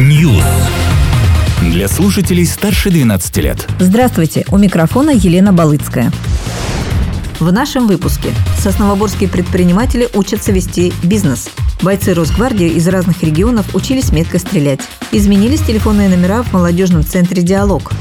News. Для слушателей старше 12 лет. Здравствуйте, у микрофона Елена Балыцкая. В нашем выпуске сосновоборские предприниматели учатся вести бизнес. Бойцы Росгвардии из разных регионов учились метко стрелять. Изменились телефонные номера в молодежном центре «Диалог».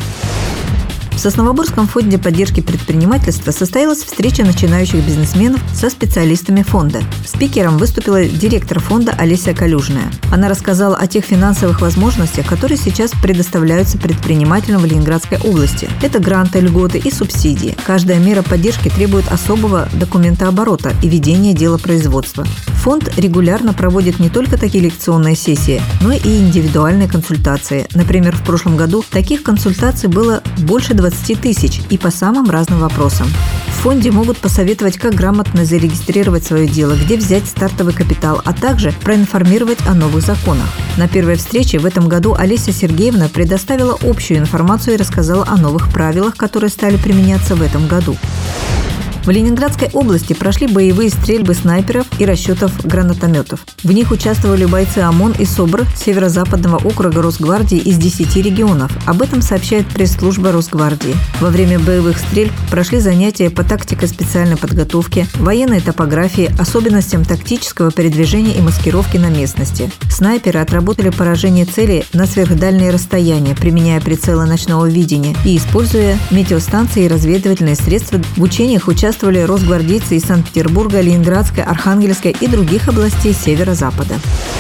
В Сосновоборском фонде поддержки предпринимательства состоялась встреча начинающих бизнесменов со специалистами фонда. Спикером выступила директор фонда Олеся Калюжная. Она рассказала о тех финансовых возможностях, которые сейчас предоставляются предпринимателям в Ленинградской области. Это гранты, льготы и субсидии. Каждая мера поддержки требует особого документооборота и ведения дела производства. Фонд регулярно проводит не только такие лекционные сессии, но и индивидуальные консультации. Например, в прошлом году таких консультаций было больше 20 тысяч и по самым разным вопросам. В фонде могут посоветовать, как грамотно зарегистрировать свое дело, где взять стартовый капитал, а также проинформировать о новых законах. На первой встрече в этом году Олеся Сергеевна предоставила общую информацию и рассказала о новых правилах, которые стали применяться в этом году. В Ленинградской области прошли боевые стрельбы снайперов и расчетов гранатометов. В них участвовали бойцы ОМОН и СОБР Северо-Западного округа Росгвардии из 10 регионов. Об этом сообщает пресс-служба Росгвардии. Во время боевых стрельб прошли занятия по тактике специальной подготовки, военной топографии, особенностям тактического передвижения и маскировки на местности. Снайперы отработали поражение целей на сверхдальние расстояния, применяя прицелы ночного видения и используя метеостанции и разведывательные средства. В учениях участвовали росгвардейцы из Санкт-Петербурга, Ленинградской, Архангельской и других областей Северо-Запада.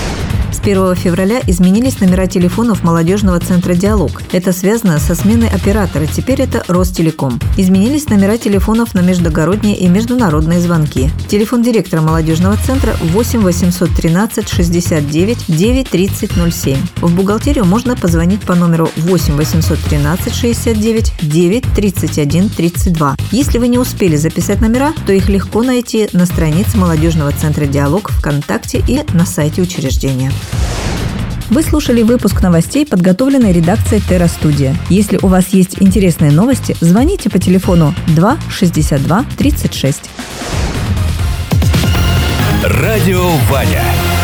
С 1 февраля изменились номера телефонов молодежного центра «Диалог». Это связано со сменой оператора, теперь это Ростелеком. Изменились номера телефонов на междугородние и международные звонки. Телефон директора молодежного центра 8 813 69 9 30 07. В бухгалтерию можно позвонить по номеру 8 813 69 9 31 32. Если вы не успели записать номера, то их легко найти на странице молодежного центра «Диалог» ВКонтакте и на сайте учреждения. Вы слушали выпуск новостей, подготовленный редакцией Терра Студия. Если у вас есть интересные новости, звоните по телефону 2 62 36. Радио Ваня.